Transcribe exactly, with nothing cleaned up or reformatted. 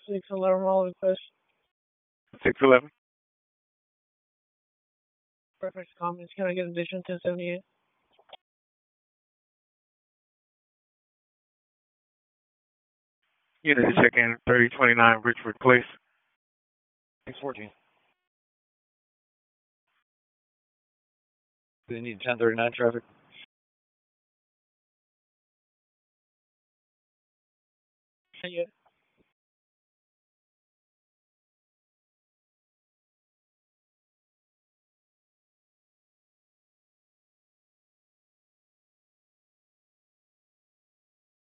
six eleven all request. six eleven. Perfect comments. Can I get addition ten seventy-eight? Unit to check in thirty twenty-nine Richford Place. six fourteen. Do they need ten thirty-nine traffic? Not yet.